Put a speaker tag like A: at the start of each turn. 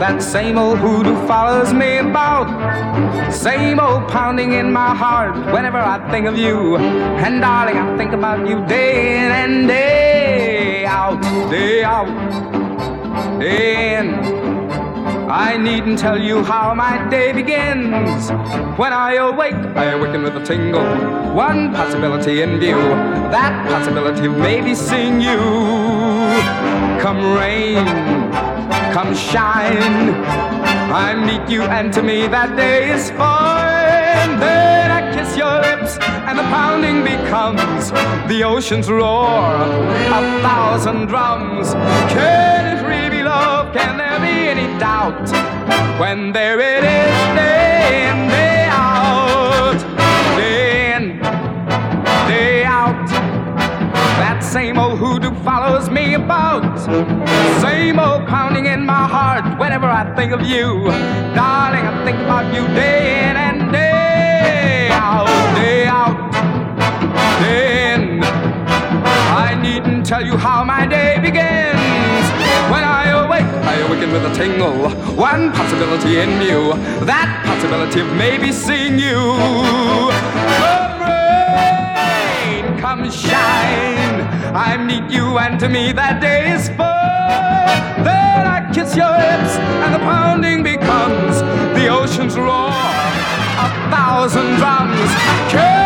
A: That same old hoodoo follows me about. Same old pounding in my heart whenever I think of you. And darling, I think about you day in and day out, day out, day in. I needn't tell you how my day begins. When I awaken with a tingle. One possibility in view. That possibility of maybe seeing you. Come rain, come shine, I meet you and to me that day is fine. Then I kiss your lips and the pounding becomes the ocean's roar, a thousand drums. Can it really be love? Can there be any doubt? When there it is, day in, day out, day in, day out. That same old hoodoo follows me about. Same old pounding in my heart whenever I think of you. Darling, I think about you day in and day out, day out, day in. I needn't tell you how my day begins. When I awaken with a tingle. One possibility in view. That possibility of maybe seeing you. Come rain, come shine, I meet you and to me that day is fine. Then I kiss your lips and the pounding becomes the ocean's roar, a thousand drums.